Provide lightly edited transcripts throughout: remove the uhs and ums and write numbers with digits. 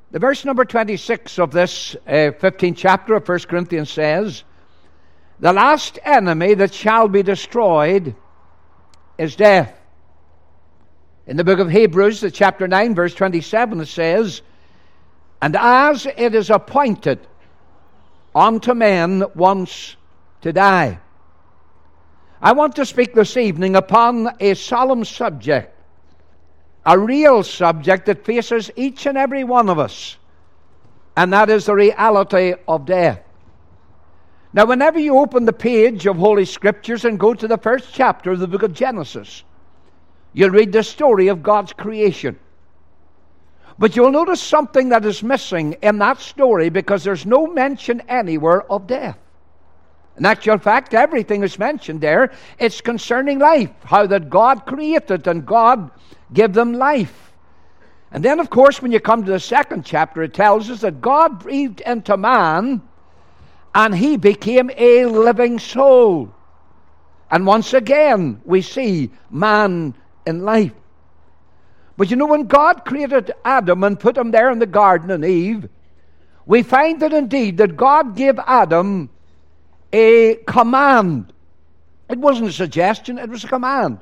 The verse number 26 of this 15th chapter of 1 Corinthians says, the last enemy that shall be destroyed is death. In the book of Hebrews, the chapter 9, verse 27, it says, and as it is appointed unto men once to die. I want to speak this evening upon a solemn subject, a real subject that faces each and every one of us, and that is the reality of death. Now, whenever you open the page of Holy Scriptures and go to the first chapter of the book of Genesis, you'll read the story of God's creation. But you'll notice something that is missing in that story, because there's no mention anywhere of death. In actual fact, everything is mentioned there. It's concerning life, how that God created and God gave them life. And then, of course, when you come to the second chapter, it tells us that God breathed into man and he became a living soul. And once again, we see man in life. But you know, when God created Adam and put him there in the garden and Eve, we find that indeed that God gave Adam a command. It wasn't a suggestion, it was a command.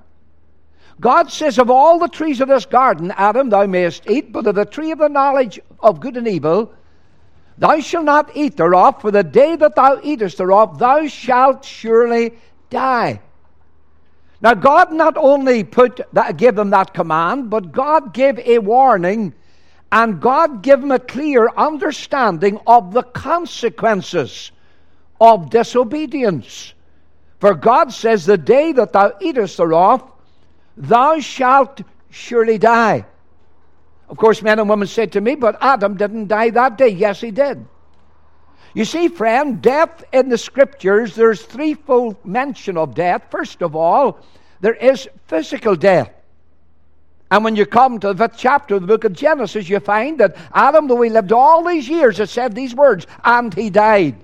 God says, of all the trees of this garden, Adam, thou mayest eat, but of the tree of the knowledge of good and evil, thou shalt not eat thereof, for the day that thou eatest thereof, thou shalt surely die. Now, God not only gave them that command, but God gave a warning, and God gave them a clear understanding of the consequences of disobedience. For God says, the day that thou eatest thereof, thou shalt surely die. Of course, men and women said to me, but Adam didn't die that day. Yes, he did. You see, friend, death in the Scriptures, there's threefold mention of death. First of all, there is physical death. And when you come to the 5th chapter of the book of Genesis, you find that Adam, though he lived all these years, it said these words, and he died.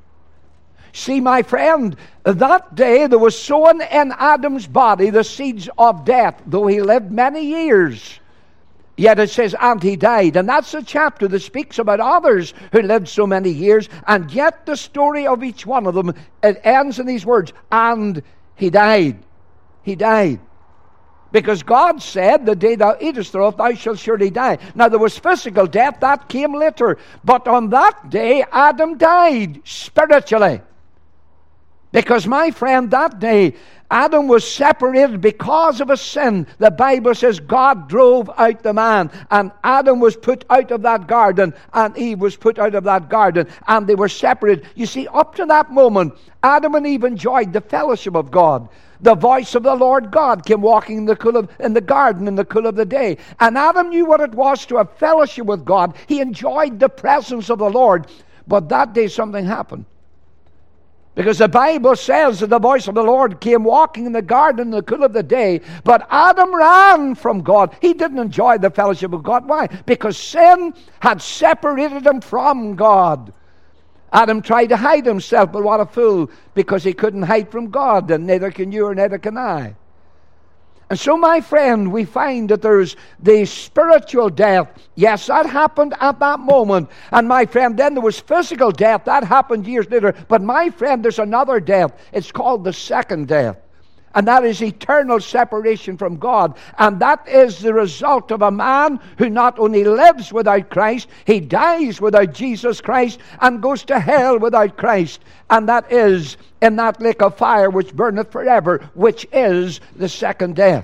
See, my friend, that day there was sown in Adam's body the seeds of death, though he lived many years. Yet it says, and he died. And that's a chapter that speaks about others who lived so many years. And yet the story of each one of them, it ends in these words, and he died. He died. Because God said, the day thou eatest thereof, thou shalt surely die. Now there was physical death, that came later. But on that day, Adam died spiritually. Because, my friend, that day, Adam was separated because of a sin. The Bible says God drove out the man, and Adam was put out of that garden, and Eve was put out of that garden, and they were separated. You see, up to that moment, Adam and Eve enjoyed the fellowship of God. The voice of the Lord God came walking in the garden in the cool of the day. And Adam knew what it was to have fellowship with God. He enjoyed the presence of the Lord. But that day something happened. Because the Bible says that the voice of the Lord came walking in the garden in the cool of the day, but Adam ran from God. He didn't enjoy the fellowship of God. Why? Because sin had separated him from God. Adam tried to hide himself, but what a fool, because he couldn't hide from God, and neither can you or neither can I. And so, my friend, we find that there's the spiritual death. Yes, that happened at that moment. And my friend, then there was physical death. That happened years later. But my friend, there's another death. It's called the second death. And that is eternal separation from God. And that is the result of a man who not only lives without Christ, he dies without Jesus Christ and goes to hell without Christ. And that is in that lake of fire which burneth forever, which is the second death.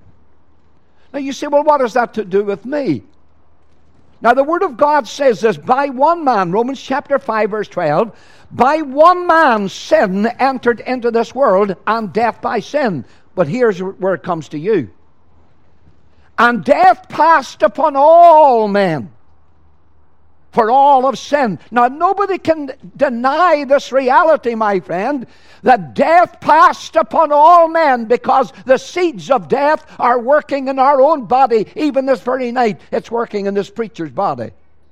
Now you say, well, what has that to do with me? Now the Word of God says this, by one man, Romans chapter 5 verse 12, by one man sin entered into this world, and death by sin. But here's where it comes to you. And death passed upon all men, for all of sin. Now nobody can deny this reality, my friend, that death passed upon all men, because the seeds of death are working in our own body. Even this very night, it's working in this preacher's body.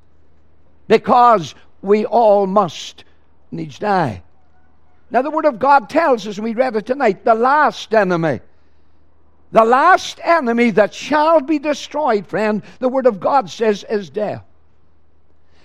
Because we all must needs die. Now the Word of God tells us, and we read it tonight, the last enemy that shall be destroyed, friend, the Word of God says is death.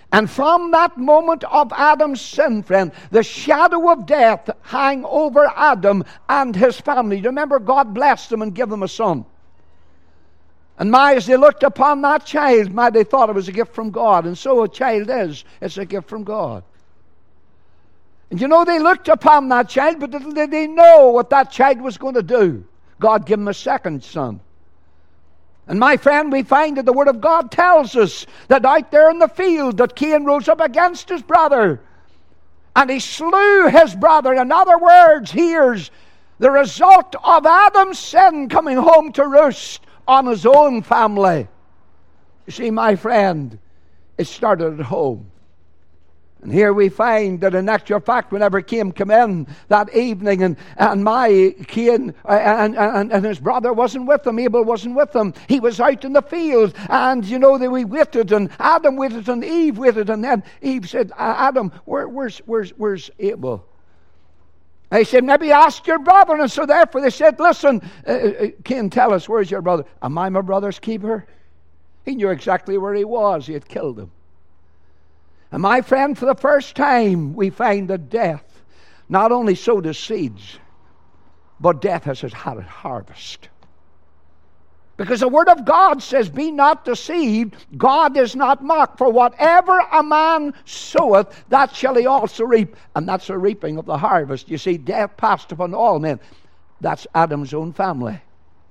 And from that moment of Adam's sin, friend, the shadow of death hung over Adam and his family. Remember, God blessed them and gave them a son. And as they looked upon that child, they thought it was a gift from God. And so a child is. It's a gift from God. And they looked upon that child, but did they know what that child was going to do? God gave him a second son. And my friend, we find that the Word of God tells us that out there in the field that Cain rose up against his brother. And he slew his brother. In other words, here's the result of Adam's sin coming home to roost on his own family. You see, my friend, it started at home. And here we find that in actual fact, whenever Cain came in that evening, and Cain and his brother wasn't with him, Abel wasn't with him, he was out in the field, and they we waited, and Adam waited, and Eve waited, and then Eve said, Adam, where's Abel? And he said, maybe ask your brother. And so therefore they said, listen, Cain, tell us, where's your brother? Am I my brother's keeper? He knew exactly where he was. He had killed him. And my friend, for the first time, we find that death not only sowed his seeds, but death has had a harvest. Because the Word of God says, be not deceived, God is not mocked. For whatever a man soweth, that shall he also reap. And that's the reaping of the harvest. You see, death passed upon all men. That's Adam's own family.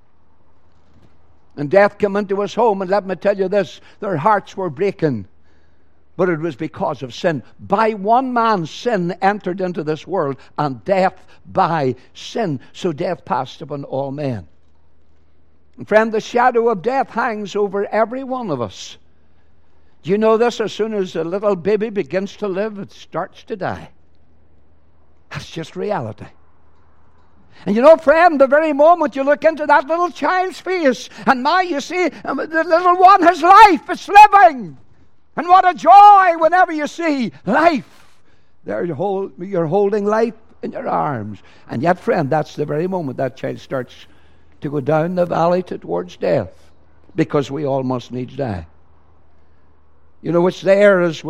And death came into his home, and let me tell you this, their hearts were breaking. But it was because of sin. By one man, sin entered into this world, and death by sin. So death passed upon all men. And friend, the shadow of death hangs over every one of us. Do you know this? As soon as a little baby begins to live, it starts to die. That's just reality. And friend, the very moment you look into that little child's face, and now you see the little one has life, it's living. And what a joy whenever you see life. You're holding life in your arms. And yet, friend, that's the very moment that child starts to go down the valley towards death. Because we all must needs die. It's there as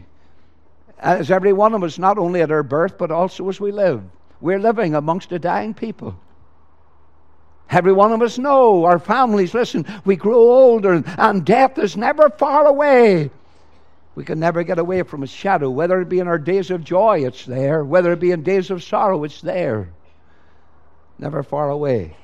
every one of us, not only at our birth, but also as we live. We're living amongst a dying people. Every one of us know, our families, listen, we grow older, and death is never far away. We can never get away from its shadow. Whether it be in our days of joy, it's there. Whether it be in days of sorrow, it's there. Never far away.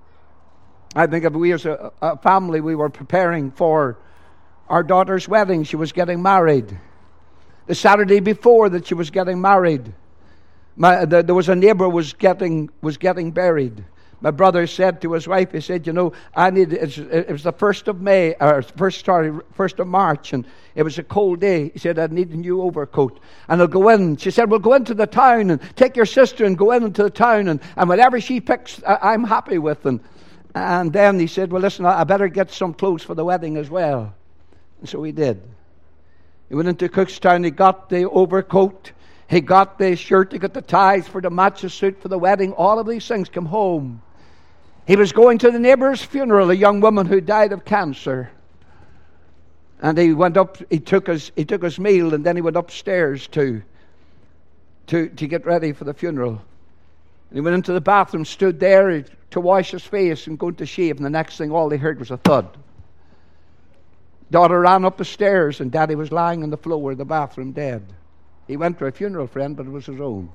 I think if we as a family, we were preparing for our daughter's wedding. She was getting married. The Saturday before that she was getting married, there was a neighbor was getting buried. My brother said to his wife, he said, it was the 1st of May, or 1st of March, and it was a cold day. He said, I need a new overcoat. And I'll go in. She said, we'll go into the town and take your sister and go into the town, and whatever she picks, I'm happy with. And then he said, well, listen, I better get some clothes for the wedding as well. And so he did. He went into Cookstown, he got the overcoat, he got the shirt, he got the ties for the match the suit for the wedding. All of these things come home. He was going to the neighbor's funeral, a young woman who died of cancer. And he went up, he took his meal, and then he went upstairs to get ready for the funeral. And he went into the bathroom, stood there to wash his face and go to shave, and the next thing all they heard was a thud. Daughter ran up the stairs, and Daddy was lying on the floor of the bathroom dead. He went to a funeral, friend, but it was his own.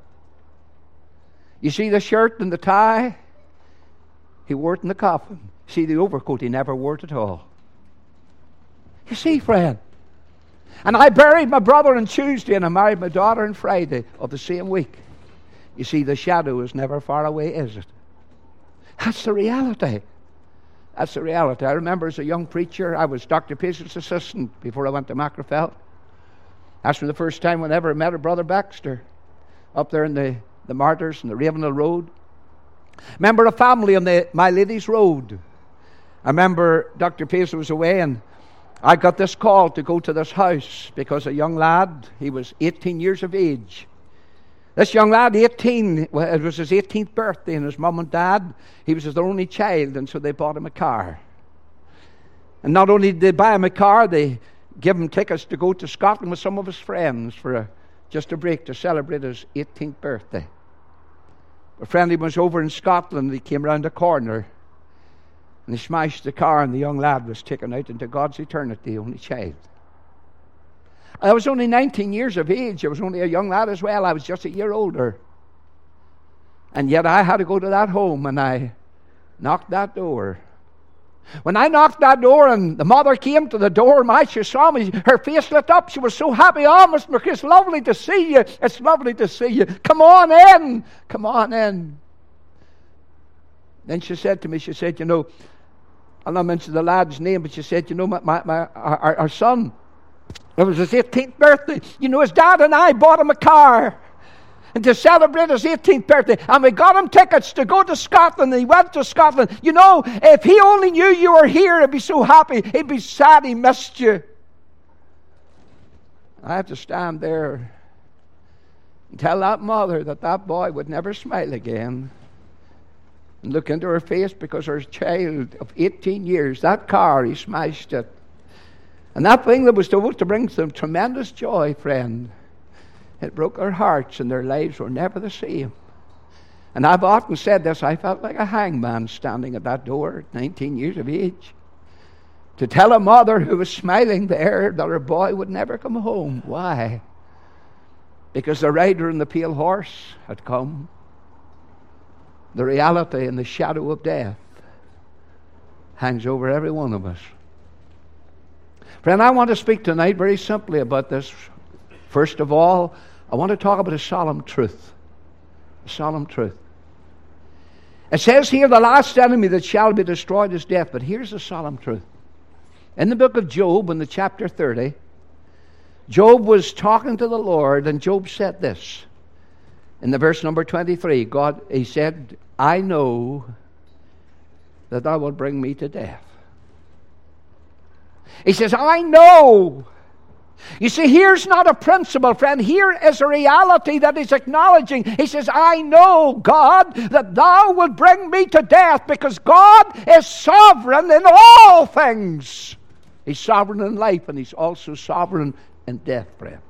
You see the shirt and the tie? He wore it in the coffin. See the overcoat, he never wore it at all. You see, friend. And I buried my brother on Tuesday, and I married my daughter on Friday of the same week. You see, the shadow is never far away, is it? That's the reality. That's the reality. I remember as a young preacher, I was Dr. Pace's assistant before I went to Macrofeld. That's the first time I ever met her brother Baxter up there in the Martyrs and the Ravenhill Road. Remember a family on the My Lady's Road. I remember Dr. Pace was away, and I got this call to go to this house because a young lad, he was 18 years of age. This young lad, 18, it was his 18th birthday, and his mum and dad, he was his only child, and so they bought him a car. And not only did they buy him a car, they give him tickets to go to Scotland with some of his friends for just a break to celebrate his 18th birthday. A friend, he was over in Scotland, he came round the corner and he smashed the car, and the young lad was taken out into God's eternity, only child. I was only 19 years of age. I was only a young lad as well. I was just a year older. And yet I had to go to that home, and I knocked that door. When I knocked that door and the mother came to the door, she saw me, her face lit up. She was so happy. "Oh, Mr. McCrea, it's lovely to see you. It's lovely to see you. Come on in. Come on in." Then she said to me, she said, I'll not mention the lad's name, but she said, our son, it was his 18th birthday. His dad and I bought him a car. And to celebrate his 18th birthday. And we got him tickets to go to Scotland. And he went to Scotland. If he only knew you were here, he'd be so happy. He'd be sad he missed you. I have to stand there and tell that mother that boy would never smile again. And look into her face, because her child of 18 years, that car, he smashed it. And that thing that was supposed to bring them tremendous joy, friend, it broke their hearts, and their lives were never the same. And I've often said this, I felt like a hangman standing at that door at 19 years of age, to tell a mother who was smiling there that her boy would never come home. Why? Because the rider on the pale horse had come. The reality and the shadow of death hangs over every one of us. Friend, I want to speak tonight very simply about this. First of all, I want to talk about a solemn truth. A solemn truth. It says here, the last enemy that shall be destroyed is death. But here's the solemn truth. In the book of Job, in the chapter 30, Job was talking to the Lord, and Job said this. In the verse number 23, he said, "I know that thou wilt bring me to death." He says, "I know." You see, here's not a principle, friend. Here is a reality that he's acknowledging. He says, "I know, God, that thou wilt bring me to death," because God is sovereign in all things. He's sovereign in life, and he's also sovereign in death, friend.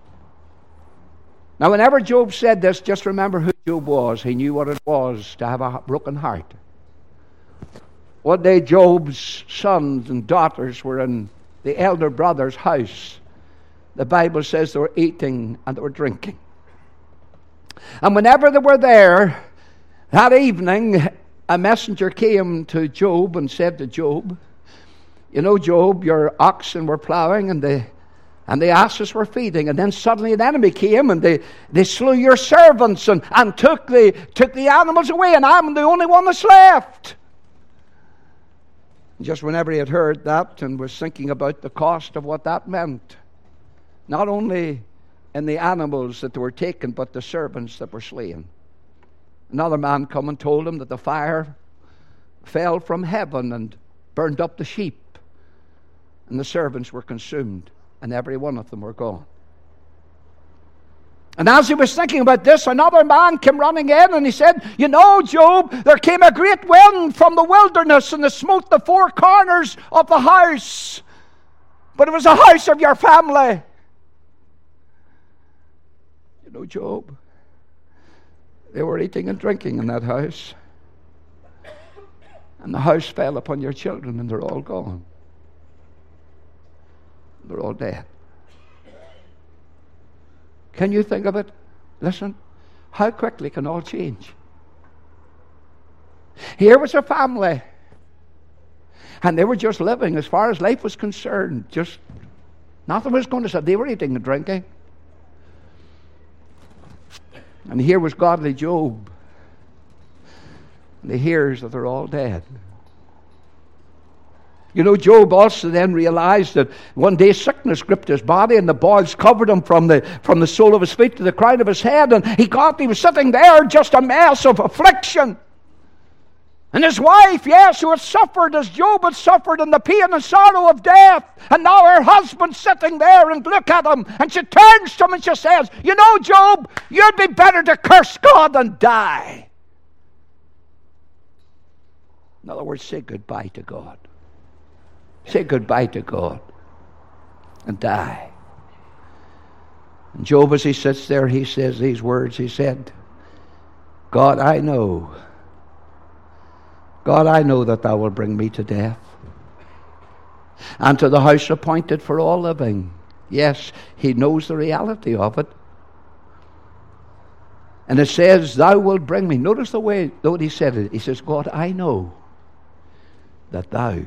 Now, whenever Job said this, just remember who Job was. He knew what it was to have a broken heart. One day, Job's sons and daughters were in the elder brother's house. The Bible says they were eating and they were drinking. And whenever they were there, that evening, a messenger came to Job and said to Job, "Job, your oxen were plowing and the asses were feeding, and then suddenly an enemy came and they slew your servants and took the animals away, and I'm the only one that's left." Just whenever he had heard that and was thinking about the cost of what that meant, not only in the animals that were taken, but the servants that were slain, another man come and told him that the fire fell from heaven and burned up the sheep, and the servants were consumed, and every one of them were gone. And as he was thinking about this, another man came running in, and he said, "Job, there came a great wind from the wilderness, and it smote the four corners of the house. But it was the house of your family." Job, they were eating and drinking in that house. And the house fell upon your children, and they're all gone. They're all dead. Can you think of it? Listen, how quickly can all change? Here was a family, and they were just living, as far as life was concerned, just nothing was going to say. They were eating and drinking. And here was godly Job, and he hears that they're all dead. Job also then realized that one day sickness gripped his body, and the boils covered him from the sole of his feet to the crown of his head, and he was sitting there just a mess of affliction. And his wife, yes, who had suffered as Job had suffered in the pain and sorrow of death, and now her husband's sitting there, and look at him, and she turns to him and she says, "Job, you'd be better to curse God than die." In other words, say goodbye to God. Say goodbye to God. and die. And Job, as he sits there, he says these words. He said, God, I know that thou wilt bring me to death, and to the house appointed for all living. Yes, he knows the reality of it. And it says, thou wilt bring me. Notice the way that he said it. He says, God, I know that thou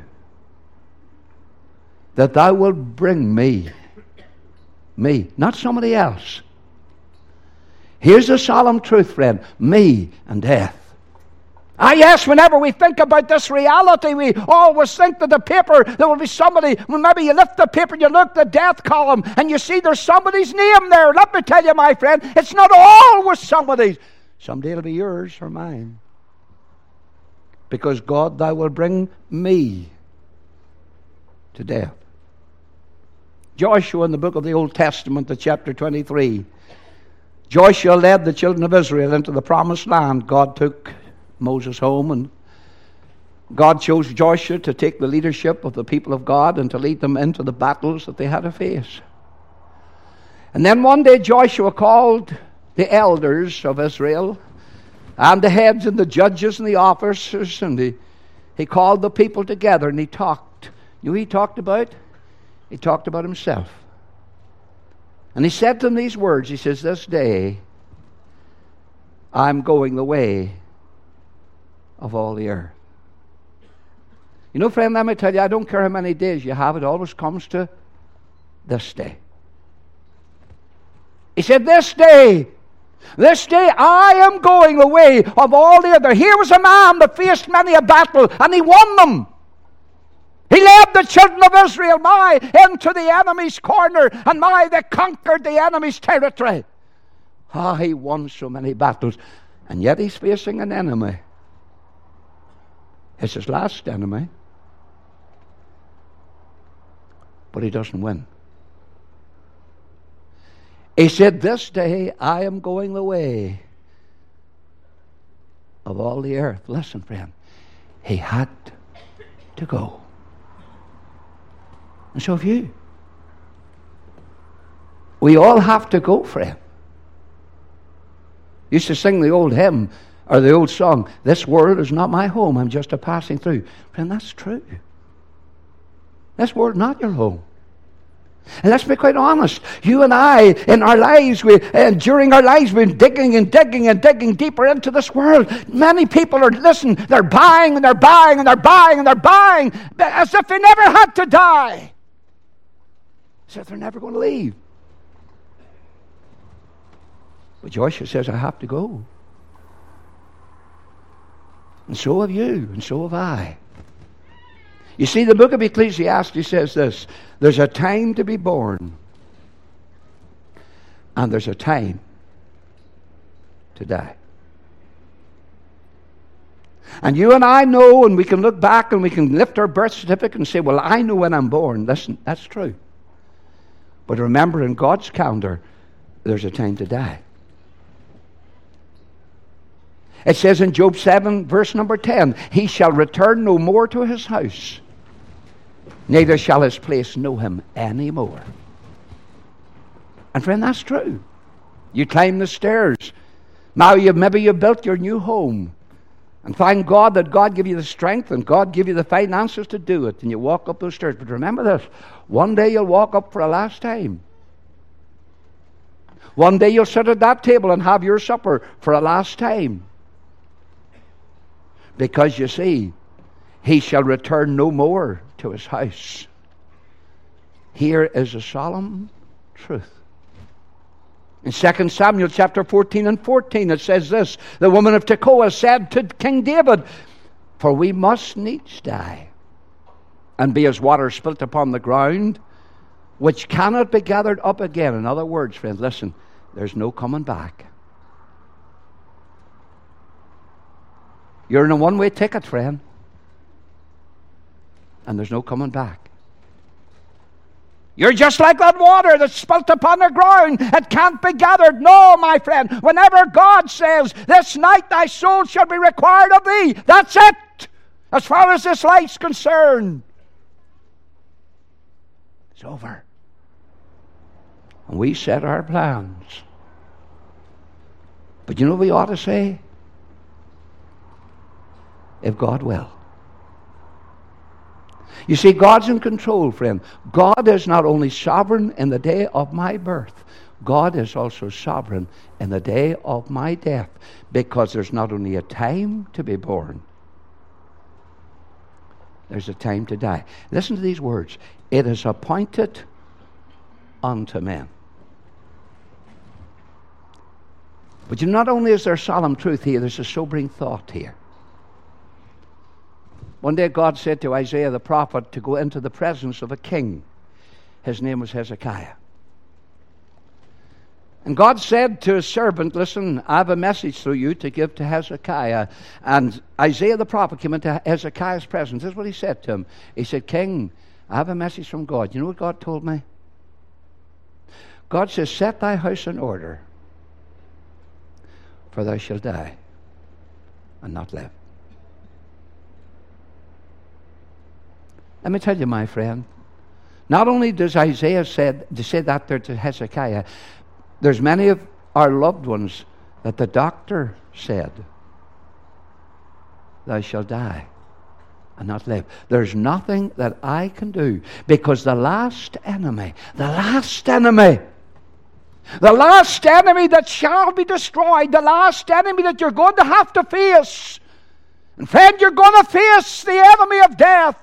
wilt bring me, not somebody else. Here's the solemn truth, friend, me and death. Yes, whenever we think about this reality, we always think that the paper, there will be somebody, when maybe you lift the paper, you look at the death column, and you see there's somebody's name there. Let me tell you, my friend, it's not always somebody's. Someday it'll be yours or mine. Because God, thou will bring me to death. Joshua, in the book of the Old Testament, the chapter 23, Joshua led the children of Israel into the promised land. God took Moses home, and God chose Joshua to take the leadership of the people of God and to lead them into the battles that they had to face. And then one day Joshua called the elders of Israel and the heads and the judges and the officers, and he called the people together, and he talked. You know what he talked about? He talked about himself. And he said to them these words. He says, this day I'm going the way of all the earth. You know, friend, let me tell you, I don't care how many days you have, it always comes to this day. He said, this day I am going the way of all the other. Here was a man that faced many a battle, and he won them. He led the children of Israel, into the enemy's corner, and they conquered the enemy's territory. He won so many battles, and yet he's facing an enemy. It's his last enemy. But he doesn't win. He said, this day I am going the way of all the earth. Listen, friend. He had to go. And so have you. We all have to go, friend. Used to sing the old hymn, or the old song, this world is not my home, I'm just a passing through. Friend, that's true. This world is not your home. And let's be quite honest. You and I, in our lives, during our lives, we've been digging deeper into this world. Many people are, they're buying and they're buying and they're buying and they're buying as if they never had to die. As if they're never going to leave. But Joshua says, I have to go. And so have you, and so have I. You see, the book of Ecclesiastes says this, there's a time to be born, and there's a time to die. And you and I know, and we can look back and we can lift our birth certificate and say, well, I know when I'm born. Listen, that's true. But remember, in God's calendar, there's a time to die. It says in Job 7, verse number 10, he shall return no more to his house, neither shall his place know him any more. And friend, that's true. You climb the stairs. Now maybe you built your new home. And thank God that God give you the strength and God give you the finances to do it. And you walk up those stairs. But remember this, one day you'll walk up for a last time. One day you'll sit at that table and have your supper for a last time. Because you see, he shall return no more to his house. Here is a solemn truth. In 2 Samuel chapter 14 and 14 it says this, the woman of Tekoa said to King David, for we must needs die, and be as water spilt upon the ground, which cannot be gathered up again. In other words, friends, listen, there's no coming back. You're in a one-way ticket, friend. And there's no coming back. You're just like that water that's spilt upon the ground. It can't be gathered. No, my friend. Whenever God says, this night thy soul shall be required of thee, that's it. As far as this life's concerned. It's over. And we set our plans. But you know what we ought to say? If God will. You see, God's in control, friend. God is not only sovereign in the day of my birth, God is also sovereign in the day of my death, because there's not only a time to be born, there's a time to die. Listen to these words. It is appointed unto men. But not only is there solemn truth here, there's a sobering thought here. One day God said to Isaiah the prophet to go into the presence of a king. His name was Hezekiah. And God said to his servant, listen, I have a message through you to give to Hezekiah. And Isaiah the prophet came into Hezekiah's presence. This is what he said to him. He said, King, I have a message from God. You know what God told me? God says, set thy house in order, for thou shalt die and not live. Let me tell you, my friend, not only does Isaiah say that there to Hezekiah, there's many of our loved ones that the doctor said, thou shalt die and not live. There's nothing that I can do, because the last enemy that shall be destroyed, the last enemy that you're going to have to face, and friend, you're going to face the enemy of death.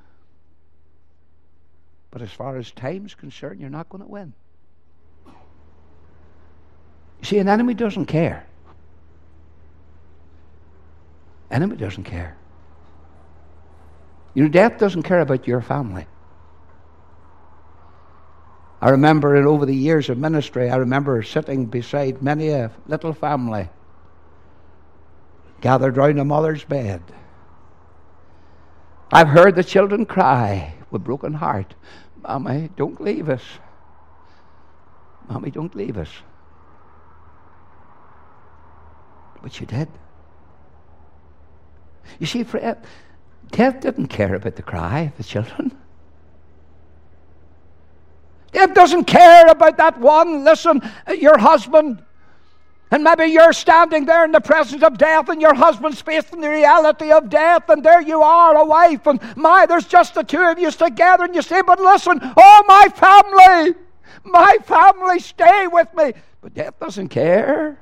But as far as time's concerned, you're not going to win. You see, an enemy doesn't care. Enemy doesn't care. You know, death doesn't care about your family. I remember over the years of ministry, I remember sitting beside many a little family gathered round a mother's bed. I've heard the children cry with broken heart, Mommy, don't leave us. Mommy, don't leave us. But she did. You see, Fred, death didn't care about the cry of the children. Death doesn't care about that one, listen, your husband. And maybe you're standing there in the presence of death, and your husband's facing the reality of death, and there you are, a wife, and there's just the two of you together, and you say, but listen, oh, my family, stay with me. But death doesn't care.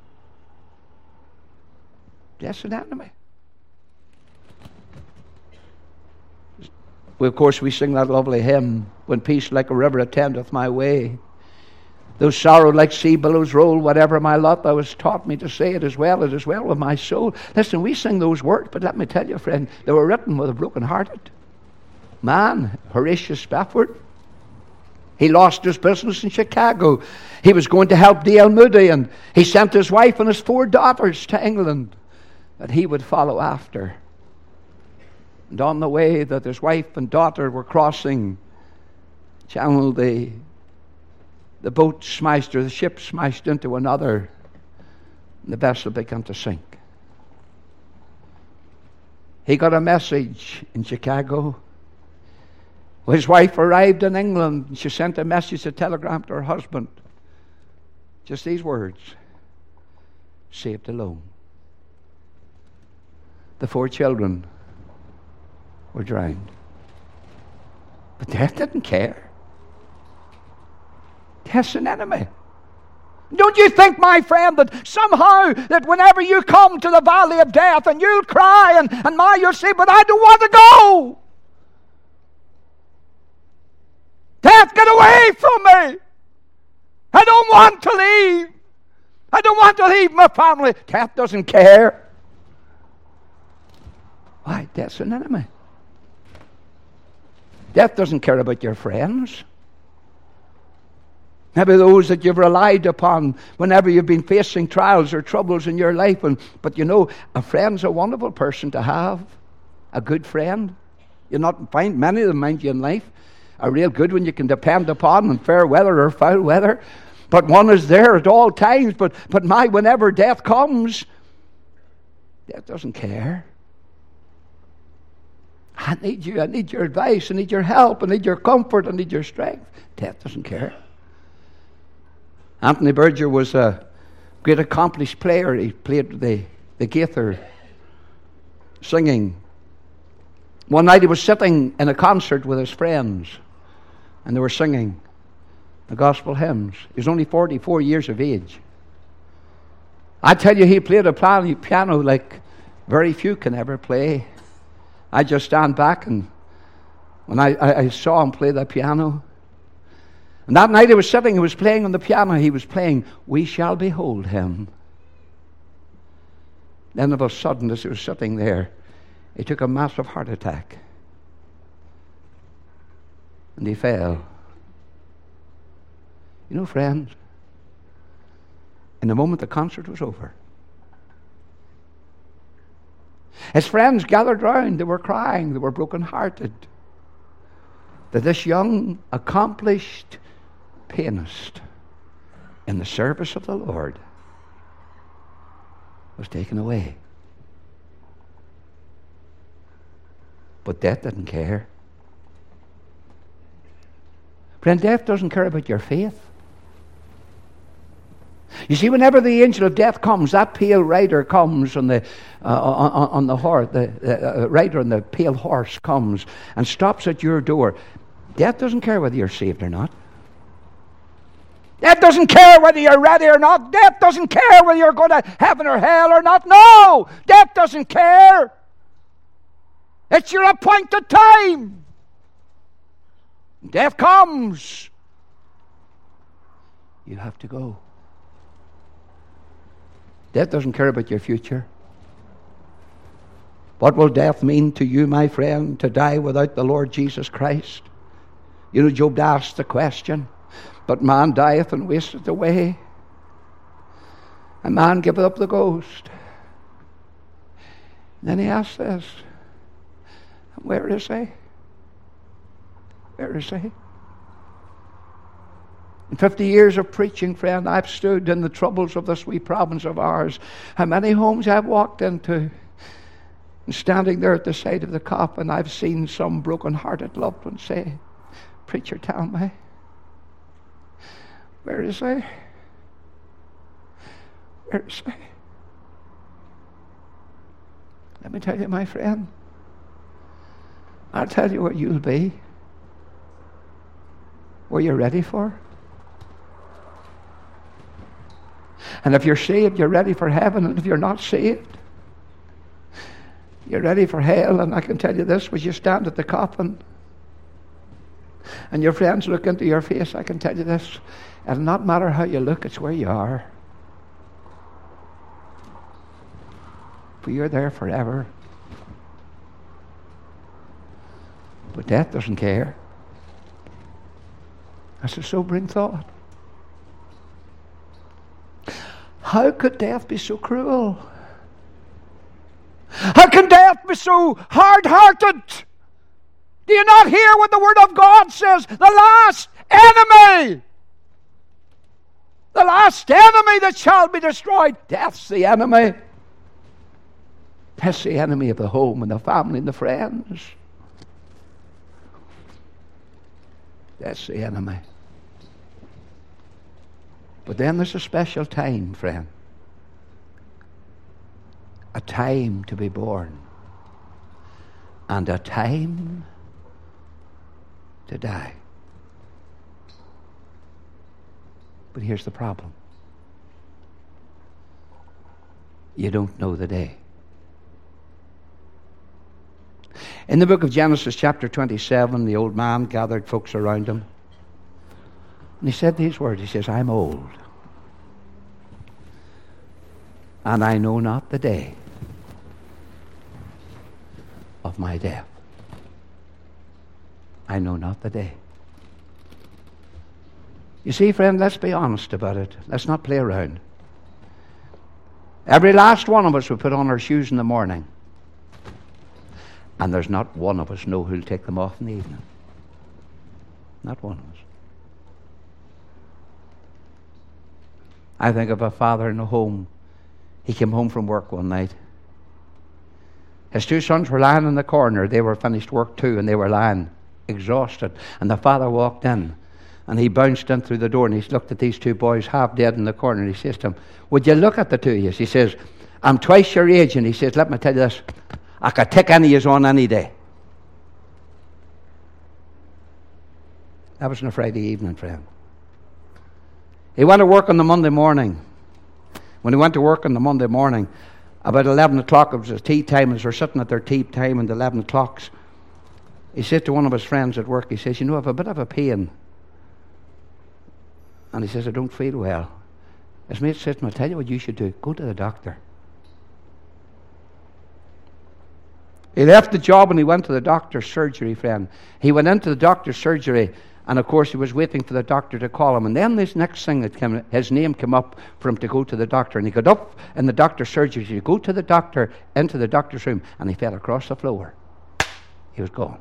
Death's an enemy. Well, of course, we sing that lovely hymn, when peace like a river attendeth my way, though sorrow like sea billows roll, whatever my lot thou hast taught me to say, it is well with my soul. Listen, we sing those words, but let me tell you, friend, they were written with a broken-hearted man, Horatius Spafford. He lost his business in Chicago. He was going to help D.L. Moody, and he sent his wife and his 4 daughters to England that he would follow after. And on the way that his wife and daughter were crossing Channel, the boat smashed, or the ship smashed into another, and the vessel began to sink. He got a message in Chicago. His wife arrived in England, and she sent a message, a telegram to her husband. Just these words: saved alone. The 4 children were drowned. But death didn't care. Death's an enemy. Don't you think, my friend, that somehow, that whenever you come to the valley of death, and you'll cry, and you'll say, but I don't want to go. Death, get away from me. I don't want to leave. I don't want to leave my family. Death doesn't care. Why? Death's an enemy. Death doesn't care about your friends. Maybe those that you've relied upon whenever you've been facing trials or troubles in your life. But you know, a friend's a wonderful person to have. A good friend. You'll not find many of them, mind you, in life. A real good one you can depend upon in fair weather or foul weather. But one is there at all times. But whenever death comes, death doesn't care. I need you. I need your advice. I need your help. I need your comfort. I need your strength. Death doesn't care. Anthony Berger was a great accomplished player. He played the gaither, singing. One night he was sitting in a concert with his friends, and they were singing the gospel hymns. He was only 44 years of age. I tell you, he played a piano like very few can ever play. I just stand back, and when I saw him play the piano, and that night he was playing on the piano, he was playing, "We Shall Behold Him." Then of a sudden, as he was sitting there, he took a massive heart attack. And he fell. You know, friends, in the moment the concert was over, his friends gathered round. They were crying. They were broken-hearted that this young, accomplished pianist in the service of the Lord was taken away. But death didn't care. Friend, death doesn't care about your faith. You see, whenever the angel of death comes, that pale rider comes on the horse. The rider on the pale horse comes and stops at your door. Death doesn't care whether you're saved or not. Death doesn't care whether you're ready or not. Death doesn't care whether you're going to heaven or hell or not. No! Death doesn't care. It's your appointed time. Death comes. You have to go. Death doesn't care about your future. What will death mean to you, my friend, to die without the Lord Jesus Christ? You know, Job asked the question, "But man dieth and wasteth away, and man giveth up the ghost." And then he asked this, "Where is he? Where is he?" In 50 years of preaching, friend, I've stood in the troubles of this wee province of ours. How many homes I've walked into, and standing there at the side of the coffin, I've seen some broken-hearted loved one say, "Preacher, tell me, where is he? Where is he?" Let me tell you, my friend, I'll tell you where you'll be, where you're ready for. And if you're saved, you're ready for heaven. And if you're not saved, you're ready for hell. And I can tell you this, when you stand at the coffin and your friends look into your face, I can tell you this, it'll not matter how you look, it's where you are. For you're there forever. But death doesn't care. That's a sobering thought. How could death be so cruel? How can death be so hard-hearted? Do you not hear what the Word of God says? The last enemy that shall be destroyed. Death's the enemy. Death's the enemy of the home and the family and the friends. That's the enemy. But then there's a special time, friend. A time to be born. And a time to die. But here's the problem. You don't know the day. In the book of Genesis chapter 27, the old man gathered folks around him. And he said these words. He says, "I'm old, and I know not the day of my death." I know not the day. You see, friend, let's be honest about it. Let's not play around. Every last one of us will put on our shoes in the morning, and there's not one of us know who'll take them off in the evening. Not one of us. I think of a father in a home. He came home from work one night. His two sons were lying in the corner. They were finished work too, and they were lying exhausted. And the father walked in. And he bounced in through the door, and he looked at these two boys half dead in the corner, and he says to them, would you look at the two of you? He says, I'm twice your age, and he says, let me tell you this, I could take any of you on any day. That was on a Friday evening, friend. He went to work on the Monday morning. When he went to work on the Monday morning, about 11 o'clock, it was his tea time, as they're sitting at their tea time and 11 o'clocks, he said to one of his friends at work, he says, you know, I have a bit of a pain. And he says, I don't feel well. His mate says to him, I'll tell you what you should do. Go to the doctor. He left the job and he went to the doctor's surgery, friend. He went into the doctor's surgery, and of course he was waiting for the doctor to call him. And then this next thing that came, his name came up for him to go to the doctor. And he got up in the doctor's surgery. He go to the doctor, into the doctor's room, and he fell across the floor. He was gone.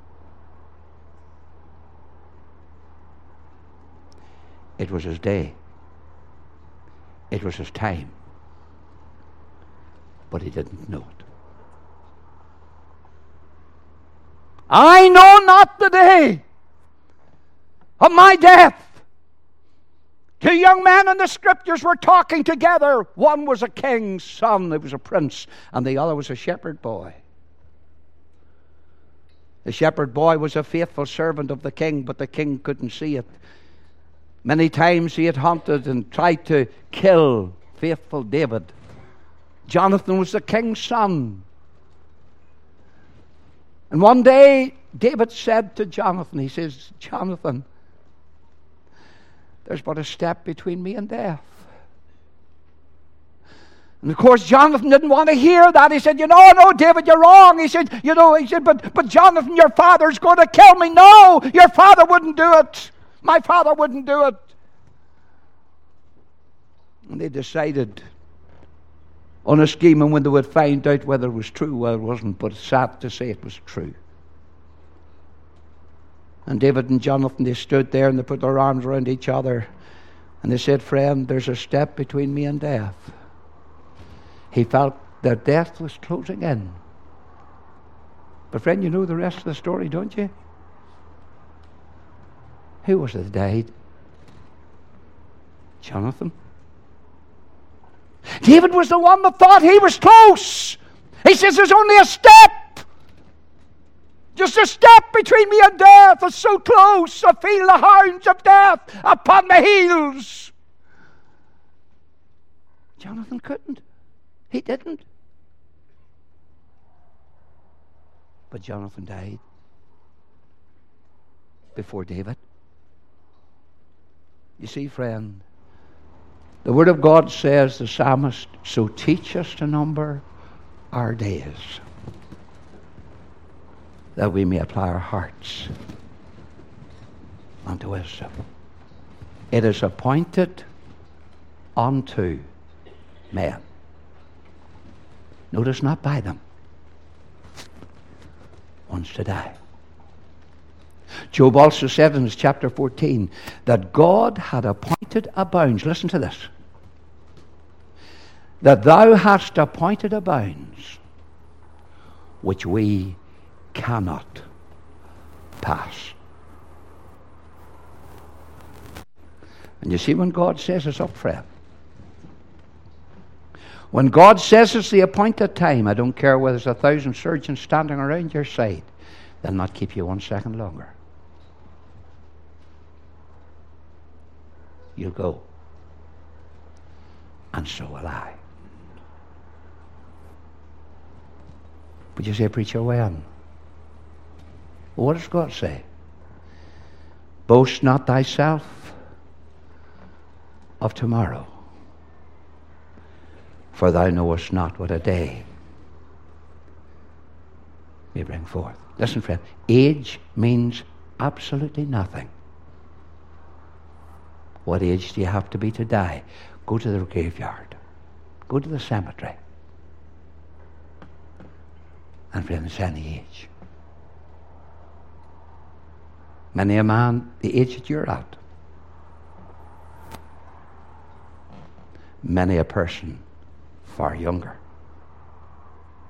It was his day. It was his time. But he didn't know it. I know not the day of my death. Two young men in the scriptures were talking together. One was a king's son, he was a prince, and the other was a shepherd boy. The shepherd boy was a faithful servant of the king, but the king couldn't see it. Many times he had hunted and tried to kill faithful David. Jonathan was the king's son. And one day, David said to Jonathan, he says, Jonathan, there's but a step between me and death. And of course, Jonathan didn't want to hear that. He said, no, David, you're wrong. He said, but Jonathan, your father's going to kill me. No, your father wouldn't do it. My father wouldn't do it. And they decided on a scheme, and when they would find out whether it was true, well, it wasn't, but it's sad to say it was true. And David and Jonathan, they stood there and they put their arms around each other, and they said, friend, there's a step between me and death. He felt that death was closing in. But friend, you know the rest of the story, don't you? Who was it that died? Jonathan. David was the one that thought he was close. He says, there's only a step. Just a step between me and death. It's so close. I feel the hounds of death upon my heels. Jonathan couldn't. He didn't. But Jonathan died before David. You see, friend, the Word of God says, the psalmist, so teach us to number our days, that we may apply our hearts unto wisdom. It is appointed unto men. Notice, not by them. Once to die. Job also said in his chapter 14 that God had appointed a bounds. Listen to this. That thou hast appointed a bounds which we cannot pass. And you see, when God says it's up, friend, when God says it's the appointed time, I don't care whether there's 1,000 surgeons standing around your side, they'll not keep you 1 second longer. You'll go. And so will I. But you say, preacher, when? Well, what does God say? Boast not thyself of tomorrow, for thou knowest not what a day may bring forth. Listen, friend, age means absolutely nothing. What age do you have to be to die? Go to the graveyard. Go to the cemetery. And friend, it's any age. Many a man, the age that you're at. Many a person, far younger.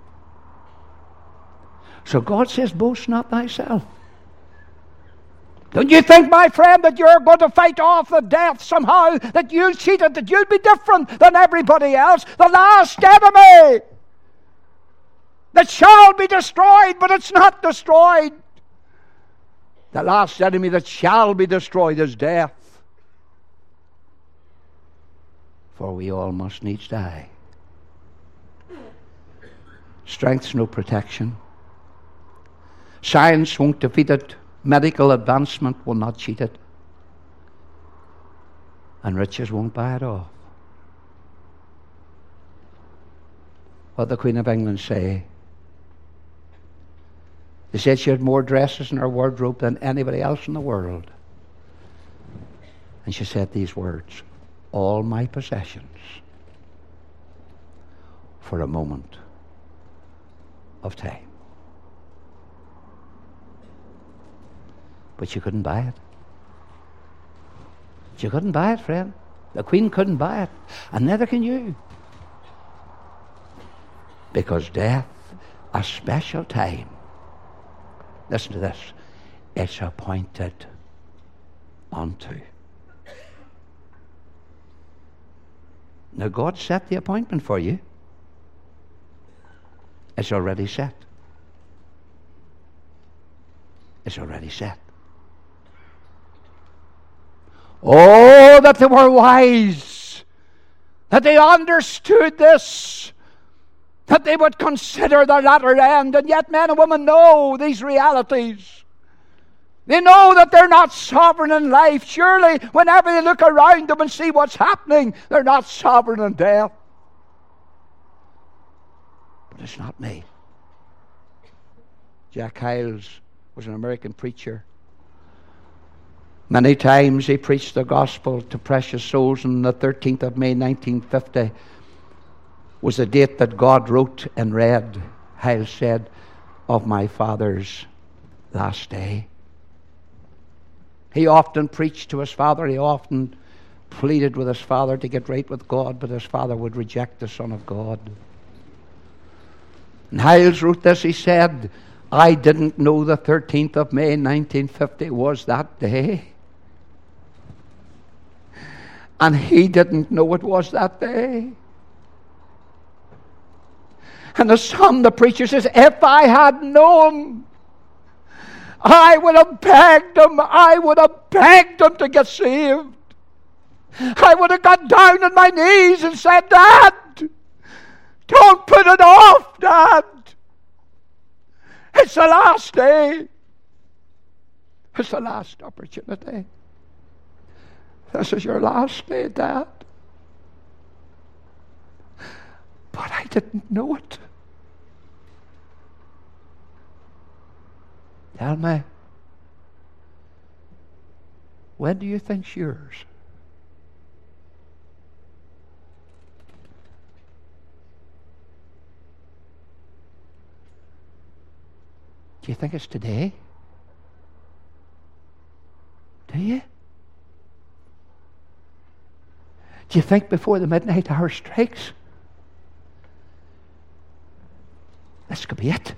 So God says, boast not thyself. Don't you think, my friend, that you're going to fight off the death somehow, that you'll cheat it, that you'll be different than everybody else? The last enemy that shall be destroyed, but it's not destroyed. The last enemy that shall be destroyed is death. For we all must needs die. Strength's no protection. Science won't defeat it. Medical advancement will not cheat it. And riches won't buy it off. What did the Queen of England say? They said she had more dresses in her wardrobe than anybody else in the world. And she said these words, all my possessions for a moment of time. But you couldn't buy it. You couldn't buy it, friend. The Queen couldn't buy it. And neither can you. Because death, a special time, listen to this, it's appointed unto. Now God set the appointment for you. It's already set. It's already set. Oh, that they were wise, that they understood this, that they would consider the latter end. And yet men and women know these realities. They know that they're not sovereign in life. Surely, whenever they look around them and see what's happening, they're not sovereign in death. But it's not me. Jack Hyles was an American preacher. Many times he preached the gospel to precious souls, and the 13th of May 1950 was the date that God wrote in red, Hyles said, of my father's last day. He often preached to his father. He often pleaded with his father to get right with God, but his father would reject the Son of God. And Hyles wrote this. He said, I didn't know the 13th of May 1950 was that day. And he didn't know it was that day. And the son, the preacher, says, if I had known, I would have begged him. I would have begged him to get saved. I would have got down on my knees and said, Dad, don't put it off, Dad. It's the last day. It's the last opportunity. This is your last day, Dad. But I didn't know it. Tell me, when do you think's yours? Do you think it's today? Do you? Do you think before the midnight hour strikes, this could be it?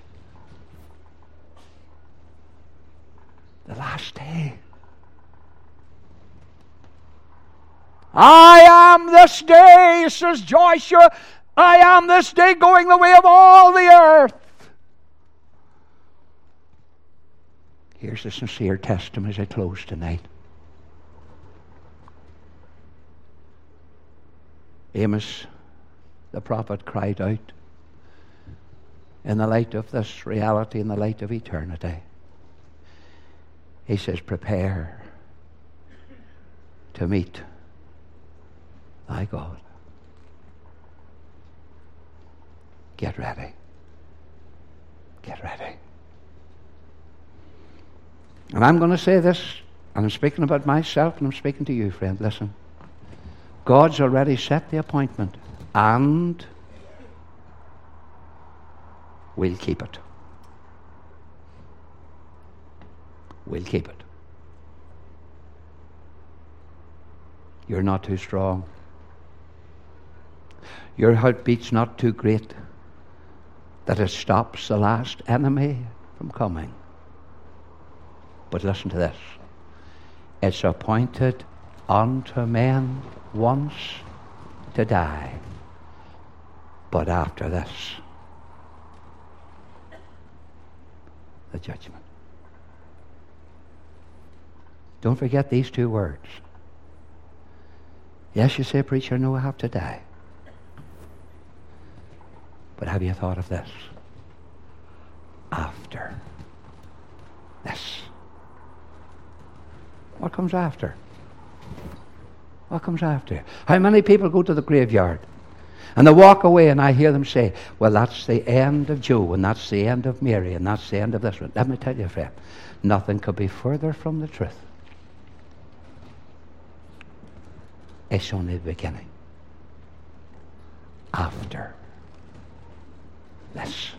The last day. I am this day, says Joshua, I am this day going the way of all the earth. Here's the sincere testimony as I close tonight. Amos, the prophet, cried out in the light of this reality, in the light of eternity. He says, prepare to meet thy God. Get ready. Get ready. And I'm going to say this, and I'm speaking about myself, and I'm speaking to you, friend. Listen. God's already set the appointment, and we'll keep it. We'll keep it. You're not too strong. Your heartbeat's not too great that it stops the last enemy from coming. But listen to this. It's appointed unto men once to die, but after this, the judgment. Don't forget these two words. Yes, you say, preacher, no, I have to die. But have you thought of this? After this. What comes after? What comes after? How many people go to the graveyard and they walk away and I hear them say, well, that's the end of Joe and that's the end of Mary and that's the end of this one. Let me tell you, friend, nothing could be further from the truth. It's only the beginning. After this.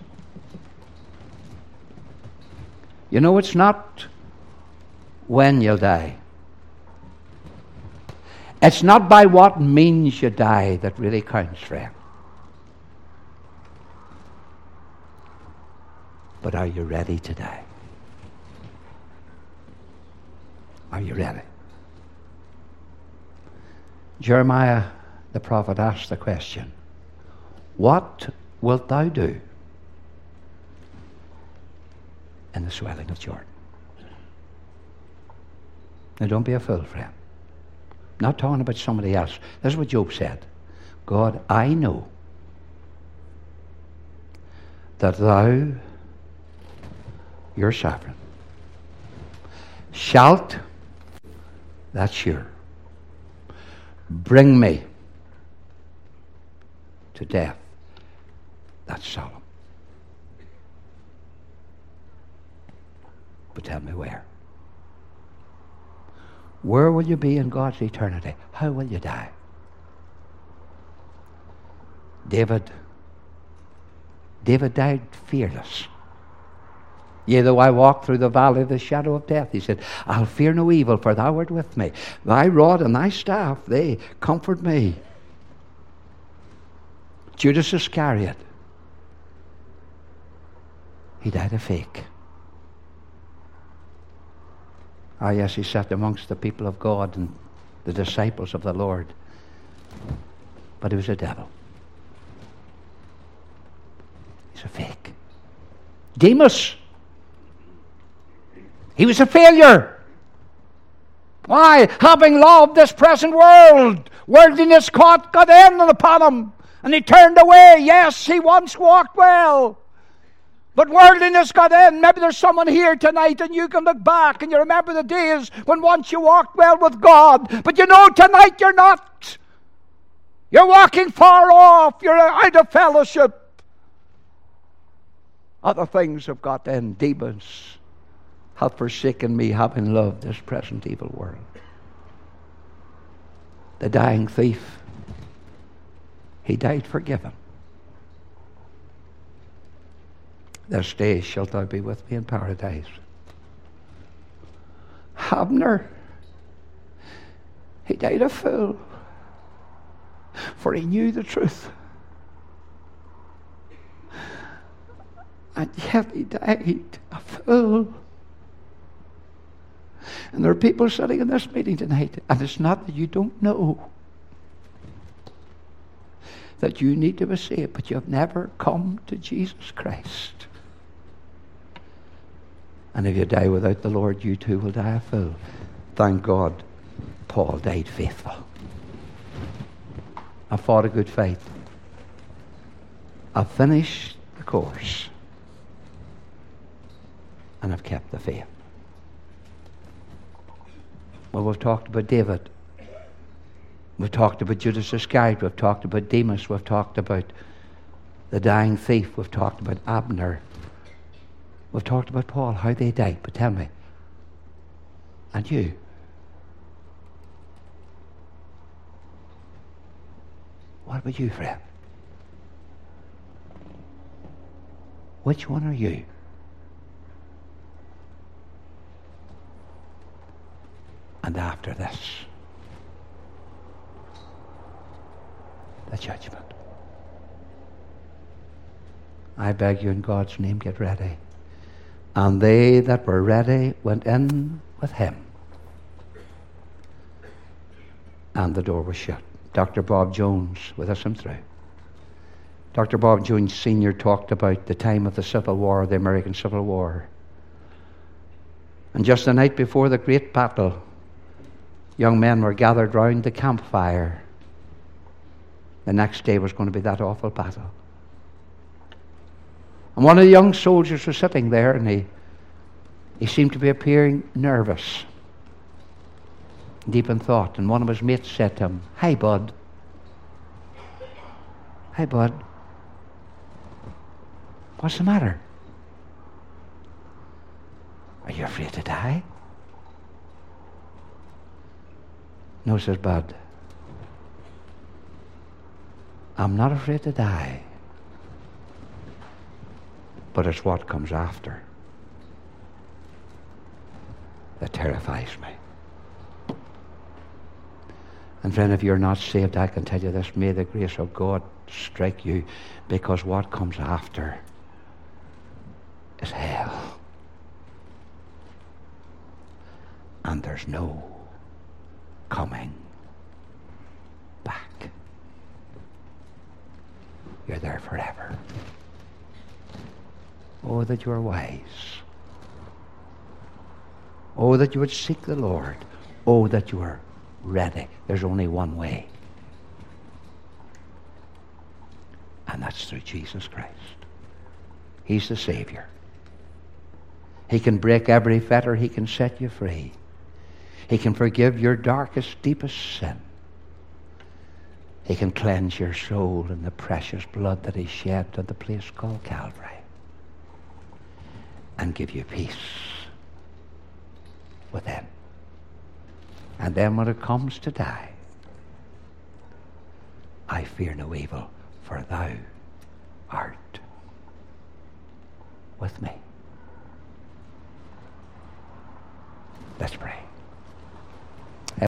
You know, it's not when you'll die. It's not by what means you die that really counts, friend. But are you ready to die? Are you ready? Jeremiah the prophet asked the question, what wilt thou do in the swelling of Jordan? Now don't be a fool, friend. I'm not talking about somebody else. This is what Job said. God, I know that thou, your sovereign, shalt, that's sure, bring me to death. That's solemn. But tell me where. Where will you be in God's eternity? How will you die? David died fearless. Yea, though I walk through the valley of the shadow of death, he said, I'll fear no evil, for thou art with me. Thy rod and thy staff, they comfort me. Judas Iscariot, he died a fake. Ah, yes, he sat amongst the people of God and the disciples of the Lord. But he was a devil. He's a fake. Demas, he was a failure. Why? Having loved this present world, worldliness got in upon him, and he turned away. Yes, he once walked well, but worldliness got in. Maybe there's someone here tonight and you can look back and you remember the days when once you walked well with God. But you know tonight you're not. You're walking far off. You're out of fellowship. Other things have got in. Demons have forsaken me, having loved this present evil world. The dying thief, he died forgiven. This day shalt thou be with me in paradise. Abner, he died a fool, for he knew the truth. And yet he died a fool. And there are people sitting in this meeting tonight, and it's not that you don't know that you need to be saved, but you have never come to Jesus Christ. And if you die without the Lord, you too will die a fool. Thank God, Paul died faithful. I fought a good fight. I've finished the course. And I've kept the faith. Well, we've talked about David. We've talked about Judas Iscariot. We've talked about Demas. We've talked about the dying thief. We've talked about Abner. We've talked about Paul, how they died. But tell me, and you? What about you, friend? Which one are you? And after this, the judgment. I beg you in God's name, get ready. And they that were ready went in with him And the door was shut. Dr. Bob Jones with us him through. Dr. Bob Jones Sr. talked about the time of the Civil War, the American Civil War. And just the night before the great battle, young men were gathered round the campfire. The next day was going to be that awful battle. And one of the young soldiers was sitting there, and he seemed to be appearing nervous, deep in thought. And one of his mates said to him, "Hi, bud. Hi, bud. What's the matter? Are you afraid to die?" "No," says Bud. "I'm not afraid to die. But it's what comes after that terrifies me." And friend, if you're not saved, I can tell you this: may the grace of God strike you, because what comes after is hell. And there's no coming back. You're there forever. Oh, that you are wise. Oh, that you would seek the Lord. Oh, that you are ready. There's only one way. And that's through Jesus Christ. He's the Savior. He can break every fetter. He can set you free. He can forgive your darkest, deepest sin. He can cleanse your soul in the precious blood that He shed at the place called Calvary, and give you peace within. And then when it comes to die, I fear no evil, for thou art with me. Let's pray.